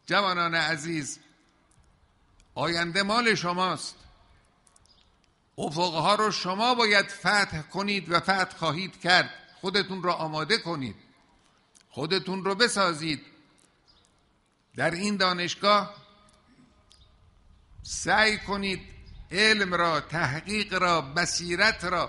جوانان عزیز، آینده مال شماست. افقها رو شما باید فتح کنید و فتح خواهید کرد. خودتون رو آماده کنید، خودتون رو بسازید. در این دانشگاه سعی کنید علم را، تحقیق را، بصیرت را،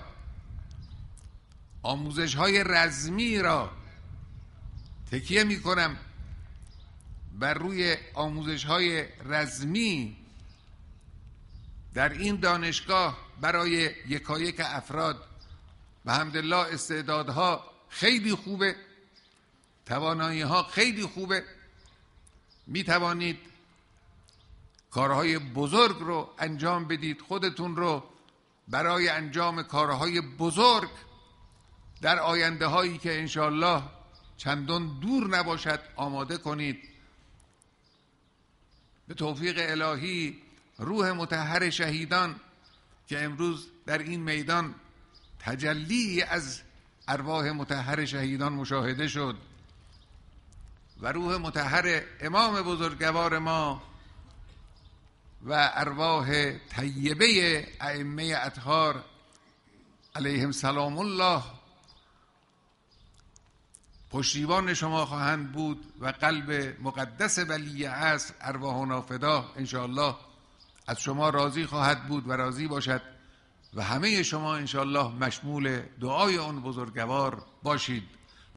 آموزش‌های رزمی را تکیه می‌کنم بر روی آموزش‌های رزمی در این دانشگاه برای یکایک افراد. به حمدالله استعدادها خیلی خوبه، توانایی‌ها خیلی خوبه، می توانید کارهای بزرگ رو انجام بدید. خودتون رو برای انجام کارهای بزرگ در آینده هایی که انشالله چندان دور نباشد آماده کنید. به توفیق الهی روح مطهر شهیدان که امروز در این میدان تجلی از ارواح مطهر شهیدان مشاهده شد و روح مطهر امام بزرگوار ما و ارواح طیبه ائمه اطهار علیهم سلام الله پشتیبان شما خواهند بود و قلب مقدس ولی عصر ارواحنا فدا انشاءالله از شما راضی خواهد بود و راضی باشد و همه شما انشاءالله مشمول دعای اون بزرگوار باشید.